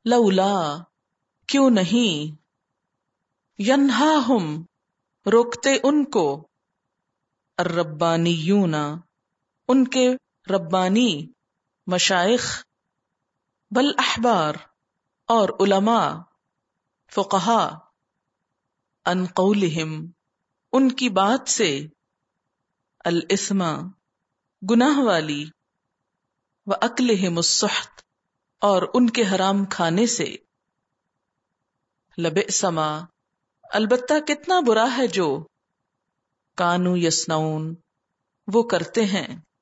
लौला क्यों नहीं, यन्हाहुम रोकते उनको, अर्रब्बानियूना उनके रब्बानी मशाइख, वल अहबार और उलमा फुक़हा, अन क़ौलिहिम उनकी बात से, अल इस्मा गुनाह वाली, व अक्लिहिमुस सुहत और उनके हराम खाने से, लबिअसमा अलबत्ता कितना बुरा है जो, कानू यसनऊन वो करते हैं।